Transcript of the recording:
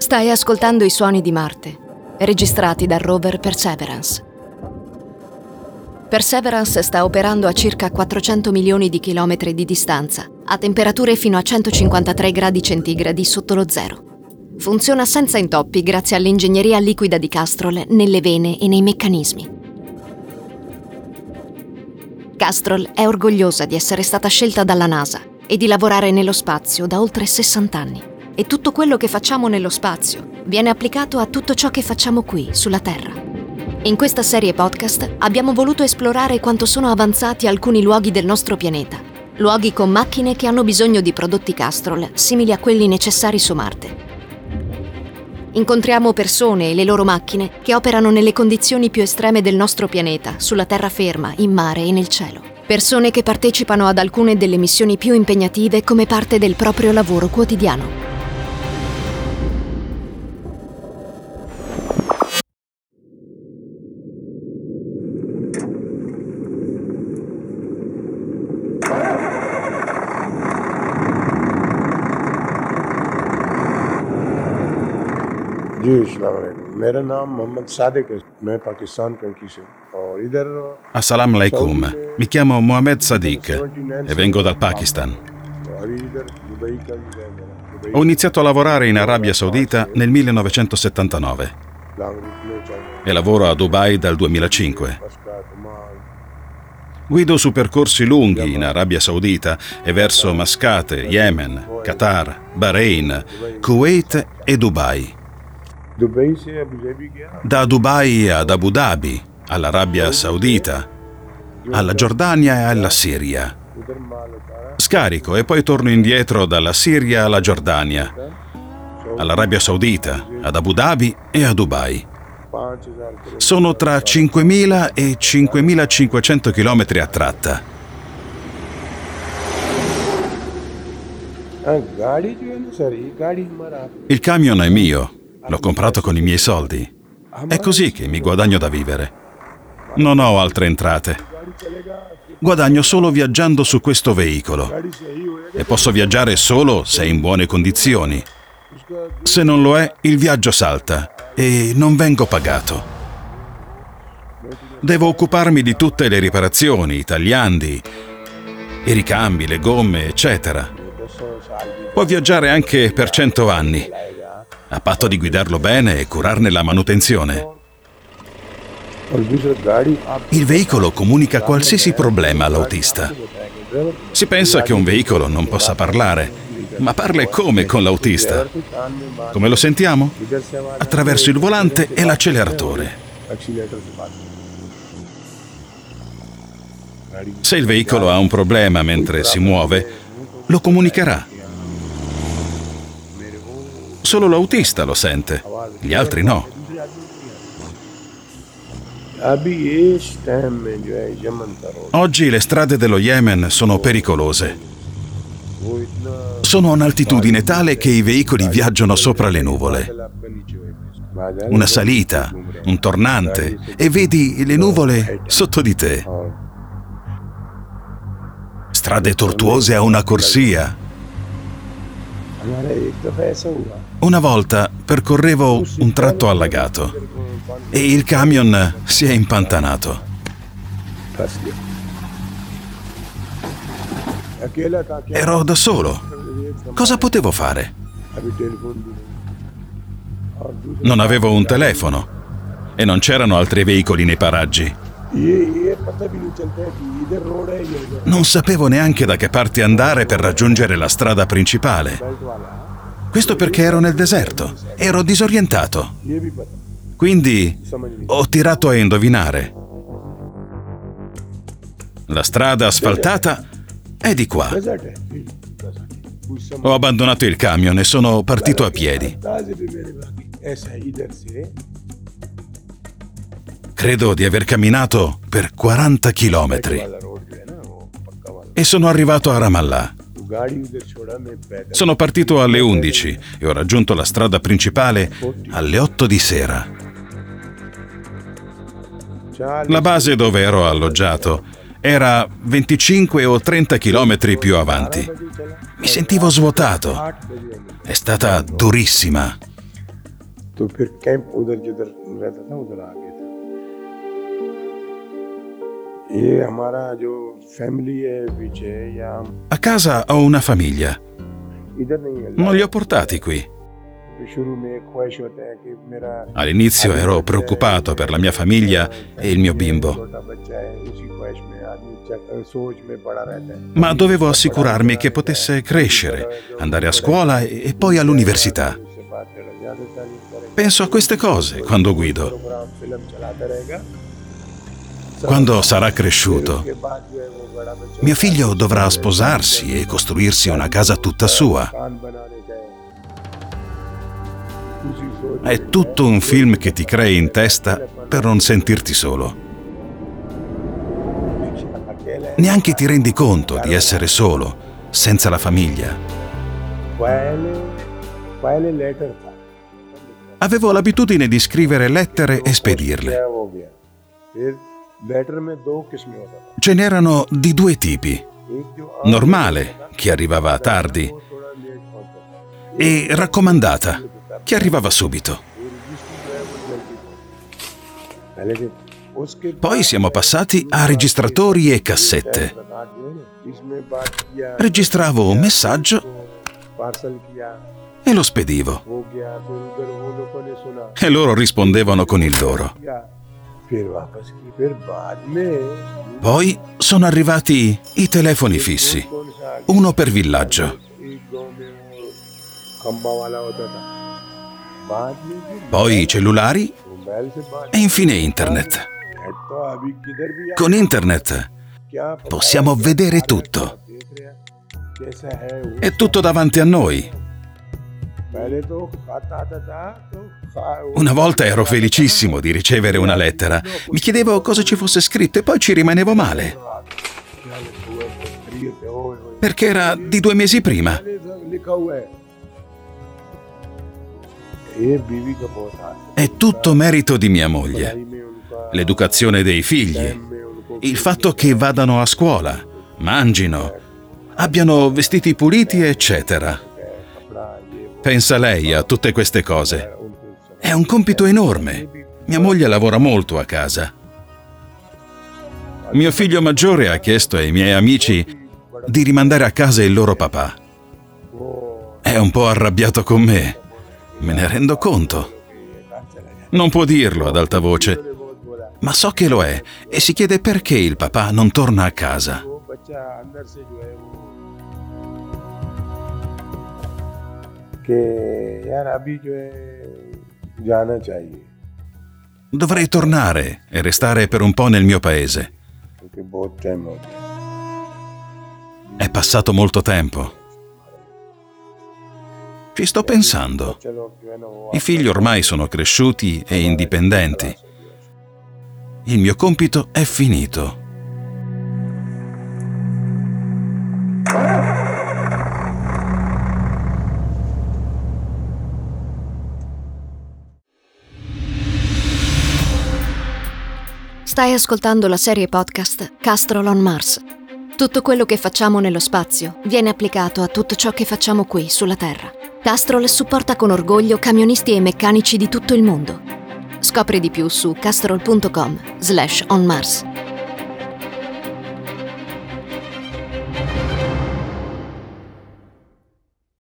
Stai ascoltando i suoni di Marte, registrati dal rover Perseverance. Perseverance sta operando a circa 400 milioni di chilometri di distanza, a temperature fino a 153 gradi centigradi sotto lo zero. Funziona senza intoppi grazie all'ingegneria liquida di Castrol nelle vene e nei meccanismi. Castrol è orgogliosa di essere stata scelta dalla NASA e di lavorare nello spazio da oltre 60 anni. E tutto quello che facciamo nello spazio viene applicato a tutto ciò che facciamo qui, sulla Terra. In questa serie podcast abbiamo voluto esplorare quanto sono avanzati alcuni luoghi del nostro pianeta, luoghi con macchine che hanno bisogno di prodotti Castrol simili a quelli necessari su Marte. Incontriamo persone e le loro macchine che operano nelle condizioni più estreme del nostro pianeta, sulla terraferma, in mare e nel cielo. Persone che partecipano ad alcune delle missioni più impegnative come parte del proprio lavoro quotidiano. जी अस्सलाम वालेकुम मेरा नाम मोहम्मद सादिक है मैं पाकिस्तान कंट्री से और इधर Assalamu alaikum, mi chiamo Mohammed Sadiq e vengo dal Pakistan. अभी इधर दुबई का भी है मेरा Ho iniziato a lavorare in Arabia Saudita nel 1979 e lavoro a Dubai dal 2005. Guido su percorsi lunghi in Arabia Saudita e verso Mascate, Yemen, Qatar, Bahrain, Kuwait e Dubai. Dubai से Abu Dhabi गया Da Dubai ad Abu Dhabi, all'Arabia Saudita, alla Giordania e alla Siria. उधर माल उतारा Scarico e poi torno indietro dalla Siria alla Giordania, all'Arabia Saudita, ad Abu Dhabi e a Dubai. 5,000 Sono tra 5.000 e 5.500 chilometri a tratta. गाड़ी जो है ना सर ये गाड़ी हमारा Il camion è mio, l'ho comprato con i miei soldi. È così che mi guadagno da vivere. Non ho altre entrate. Guadagno solo viaggiando su questo veicolo गाड़ी सही होएगा e posso viaggiare solo se è in buone condizioni. Se non lo è, il viaggio salta e non vengo pagato. Devo occuparmi di tutte le riparazioni, i tagliandi, i ricambi, le gomme, eccetera. 200 साल भी Può viaggiare anche per 100 anni, a patto di guidarlo bene e curarne la manutenzione. और दूसरा गाड़ी आप Il veicolo comunica qualsiasi problema all'autista. Si pensa che un veicolo non possa parlare, ma parla come con l'autista. कान में बात Come lo sentiamo? इधर से आवाज Attraverso il volante e l'acceleratore. Accelerator से बात गाड़ी Se il veicolo ha un problema mentre si muove, lo comunicherà. Solo l'autista lo sente, gli altri no. अभी इस टाइम में जो है यमन का road Oggi le strade dello Yemen sono pericolose. वो इतना Sono a un'altitudine tale che i veicoli viaggiano sopra le nuvole. आपका नीचे हुए Una salita, un tornante, e vedi le nuvole sotto di te. Strade tortuose a una corsia. हमारा एक दफा ऐसा हुआ Una volta percorrevo un tratto allagato e il camion si è impantanato. फंस गया अकेला था क्या Ero da solo. Cosa potevo fare? अभी टेलीफोन भी नहीं और दूसरा Non avevo un telefono e non c'erano altri veicoli nei paraggi. ये पता भी नहीं चलता है कि इधर रोड है ये उधर Non sapevo neanche da che parte andare per raggiungere la strada principale. Belt वाला Questo perché ero nel deserto. Ero disorientato. ये भी पता Quindi समझ नहीं ho tirato a indovinare. La strada asfaltata è di qua. Desert है कुछ समझ Ho abbandonato il camion e sono partito a piedi. अंदाजे भी मेरे बाकी ऐसा है इधर से Credo di aver camminato per 40 chilometri वाला रोड जो है ना वो पक्का वाला e sono arrivato a Ramallah. तो गाड़ी उधर छोड़ा मैं पैदल Sono partito alle 11 e ho raggiunto la strada principale alle 8 di sera. La base dove ero alloggiato era 25 o 30 chilometri più avanti. Mi sentivo svuotato. È stata durissima. तो फिर कैंप उधर जिधर रहता था उधर आ गया था। ये हमारा जो फैमिली है पीछे या A casa ho una famiglia. इधर नहीं है। Non li ho portati qui. शुरू में ख्वाहिश होता है कि मेरा All'inizio ero preoccupato per la mia famiglia e il mio bimbo, छोटा बच्चा है, उसी ख्वाहिश में आदमी सोच में बड़ा रहता है। ma dovevo assicurarmi che potesse crescere, andare a scuola e poi all'università. Penso a queste cose quando guido. Quando sarà cresciuto, mio figlio dovrà sposarsi e costruirsi una casa tutta sua. È tutto un film che ti crei in testa per non sentirti solo. Neanche ti rendi conto di essere solo, senza la famiglia. Avevo l'abitudine di scrivere lettere e spedirle. Ce n'erano di due tipi. Normale, che arrivava tardi, e raccomandata, che arrivava subito. Poi siamo passati a registratori e cassette. Registravo un messaggio e lo spedivo. E loro rispondevano con il loro. Poi sono arrivati i telefoni fissi, uno per villaggio. Poi i cellulari e infine internet. Con internet possiamo vedere tutto. È tutto davanti a noi. Una volta ero felicissimo di ricevere una lettera. Mi chiedevo cosa ci fosse scritto e poi ci rimanevo male. Perché era di 2 mesi prima. È tutto merito di mia moglie. L'educazione dei figli, il fatto che vadano a scuola, mangino, abbiano vestiti puliti, eccetera. Pensa lei a tutte queste cose. È un compito enorme. Mia moglie lavora molto a casa. Mio figlio maggiore ha chiesto ai miei amici di rimandare a casa il loro papà. È un po' arrabbiato con me. Me ne rendo conto. Non può dirlo ad alta voce, ma so che lo è e si chiede perché il papà non torna a casa. Dovrei tornare e restare per un po' nel mio paese. È passato molto tempo. Ci sto pensando. I figli ormai sono cresciuti e indipendenti. Il mio compito è finito. Stai ascoltando la serie podcast Castrol on Mars. Tutto quello che facciamo nello spazio viene applicato a tutto ciò che facciamo qui sulla Terra. Castrol supporta con orgoglio camionisti e meccanici di tutto il mondo. Scopri di più su castrol.com/onmars.